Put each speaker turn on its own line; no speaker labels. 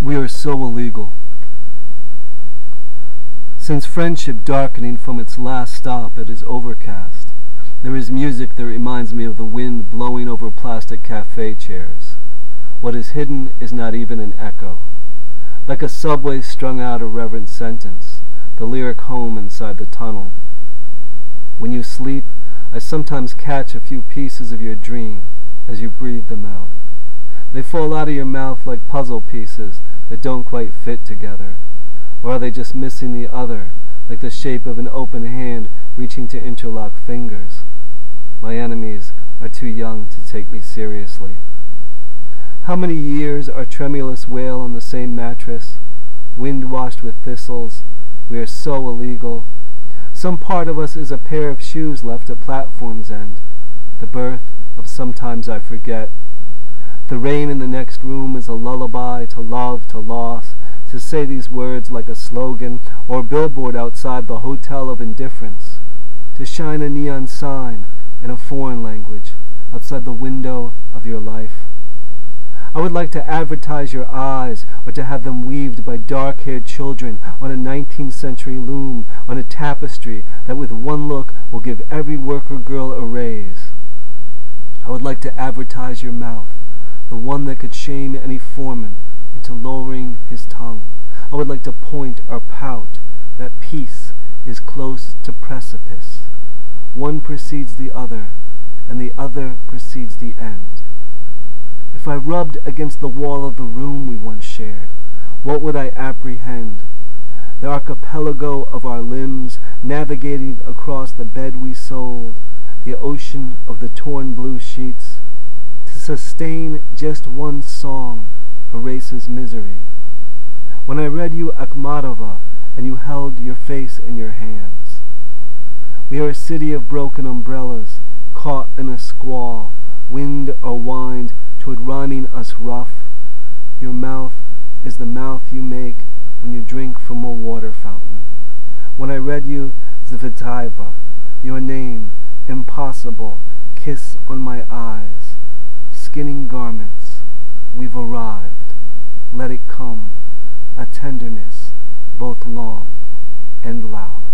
We are so illegal. Since friendship darkening from its last stop, it is overcast. There is music that reminds me of the wind blowing over plastic cafe chairs. What is hidden is not even an echo. Like a subway strung out a reverent sentence, the lyric home inside the tunnel. When you sleep, I sometimes catch a few pieces of your dream as you breathe them out. They fall out of your mouth like puzzle pieces that don't quite fit together. Or are they just missing the other, like the shape of an open hand reaching to interlock fingers? My enemies are too young to take me seriously. How many years our tremulous wail on the same mattress? Wind washed with thistles. We are so illegal. Some part of us is a pair of shoes left at platform's end. The birth of Sometimes I Forget. The rain in the next room is a lullaby to love, to loss, to say these words like a slogan or a billboard outside the Hotel of Indifference, to shine a neon sign in a foreign language outside the window of your life. I would like to advertise your eyes, or to have them weaved by dark-haired children on a 19th century loom, on a tapestry that with one look will give every worker girl a raise. I would like to advertise your mouth, the one that could shame any foreman into lowering his tongue. I would like to point or pout that peace is close to precipice. One precedes the other, and the other precedes the end. If I rubbed against the wall of the room we once shared, what would I apprehend? The archipelago of our limbs navigating across the bed we sold, the ocean of the torn blue sheets. To sustain just one song erases misery. When I read you Akhmatova and you held your face in your hands. We are a city of broken umbrellas, caught in a squall, wind or wind toward rhyming us rough. Your mouth is the mouth you make when you drink from a water fountain. When I read you Zvitaiva, your name, impossible, kiss on my eyes, skinning garments, we've arrived, let it come, a tenderness both long and loud.